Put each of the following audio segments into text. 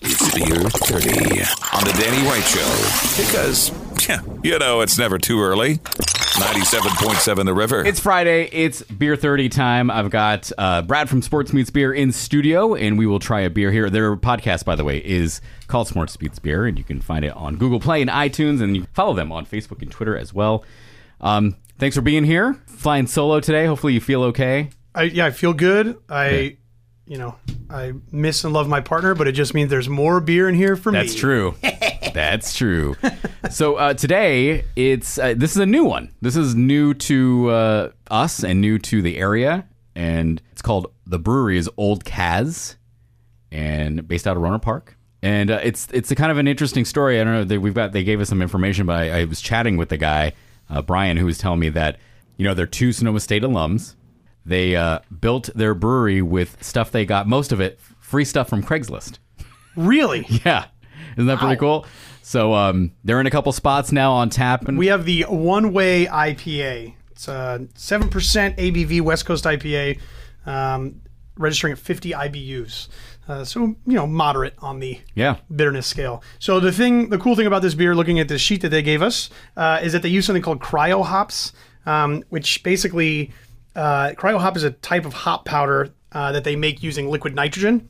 It's Beer 30 on the Danny White Show. Because, it's never too early. 97.7 The River. It's Friday. It's Beer 30 time. I've got Brad from Sports Meets Beer in studio, and we will try a beer here. Their podcast, by the way, is called Sports Meets Beer, and you can find it on Google Play and iTunes, and you can follow them on Facebook and Twitter as well. Thanks for being here. Flying solo today. Hopefully you feel okay. I feel good. I miss and love my partner, but it just means there's more beer in here for me. That's true. That's true. So today, this is a new one. This is new to us and new to the area, and it's called, the brewery is Old Kaz, and based out of Rohnert Park. And it's a kind of an interesting story. I don't know. They gave us some information, but I was chatting with the guy, Brian, who was telling me that they're two Sonoma State alums. They built their brewery with stuff they got, most of it free stuff from Craigslist. Really? Yeah. Isn't that pretty cool? So they're in a couple spots now on tap. And we have the One Way IPA. It's a 7% ABV West Coast IPA, registering at 50 IBUs. So, moderate on the bitterness scale. So the cool thing about this beer, looking at the sheet that they gave us, is that they use something called cryo hops, which basically... cryo hop is a type of hop powder that they make using liquid nitrogen.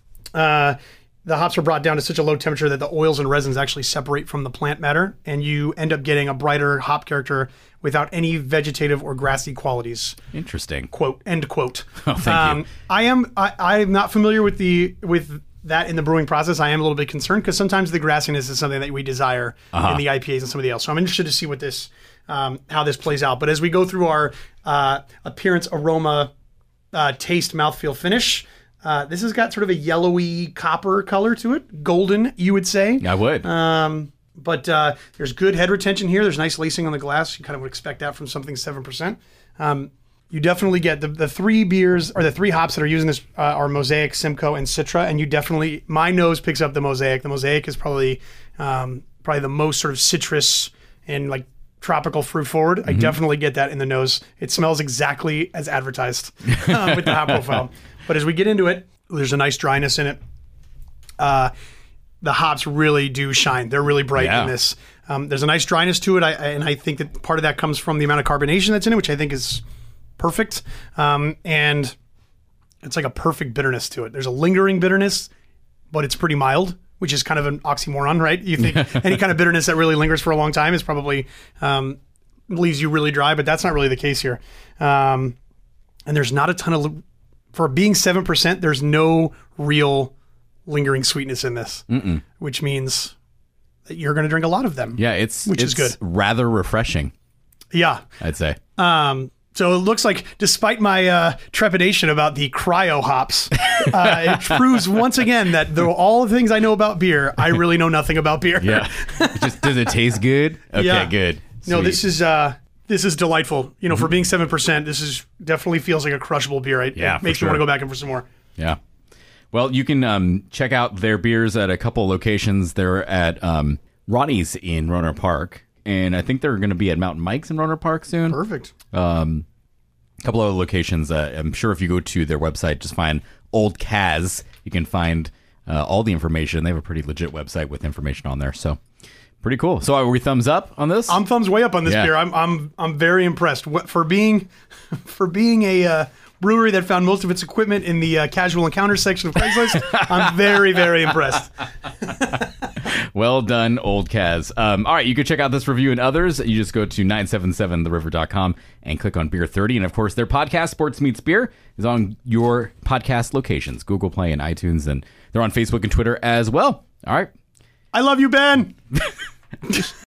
The hops are brought down to such a low temperature that the oils and resins actually separate from the plant matter, and you end up getting a brighter hop character without any vegetative or grassy qualities. Interesting. Quote, end quote. Oh, thank you. I'm not familiar with that in the brewing process. I am a little bit concerned because sometimes the grassiness is something that we desire in the IPAs and somebody else. So I'm interested to see what how this plays out. But as we go through our appearance, aroma, taste, mouthfeel, finish, this has got sort of a yellowy copper color to it. Golden, you would say. I would. But there's good head retention here. There's nice lacing on the glass. You kind of would expect that from something 7%. You definitely get the three beers, or the three hops that are using this are Mosaic, Simcoe, and Citra. And my nose picks up the Mosaic. The Mosaic is probably the most sort of citrus and like tropical fruit forward. Mm-hmm. I definitely get that in the nose. It smells exactly as advertised with the hop profile. But as we get into it, there's a nice dryness in it. The hops really do shine. They're really bright in this. There's a nice dryness to it, and I think that part of that comes from the amount of carbonation that's in it, which I think is perfect. And it's like a perfect bitterness to it. There's a lingering bitterness, but it's pretty mild, which is kind of an oxymoron, right? You think any kind of bitterness that really lingers for a long time is probably leaves you really dry, but that's not really the case here. And there's not a ton of... For being 7%, there's no real lingering sweetness in this, which means that you're going to drink a lot of them. Yeah, which is good. Rather refreshing. Yeah. I'd say. So it looks like, despite my trepidation about the cryo hops, it proves once again that all the things I know about beer, I really know nothing about beer. Yeah. Does it taste good? Okay, good. Sweet. No, this is delightful. For being 7%, this is definitely feels like a crushable beer. It makes me want to go back in for some more. Yeah. Well, you can check out their beers at a couple locations. They're at Ronnie's in Rohnert Park, and I think they're going to be at Mountain Mike's in Rohnert Park soon. Perfect. A couple other locations. I'm sure if you go to their website, just find Old Kaz, you can find all the information. They have a pretty legit website with information on there. So pretty cool. So are we thumbs up on this? I'm thumbs way up on this beer. I'm very impressed. For being a brewery that found most of its equipment in the casual encounter section of Craigslist, I'm very, very impressed. Well done, Old Kaz. All right, you can check out this review and others. You just go to 977theriver.com and click on Beer 30. And of course, their podcast, Sports Meets Beer, is on your podcast locations, Google Play and iTunes, and they're on Facebook and Twitter as well. All right. I love you, Ben.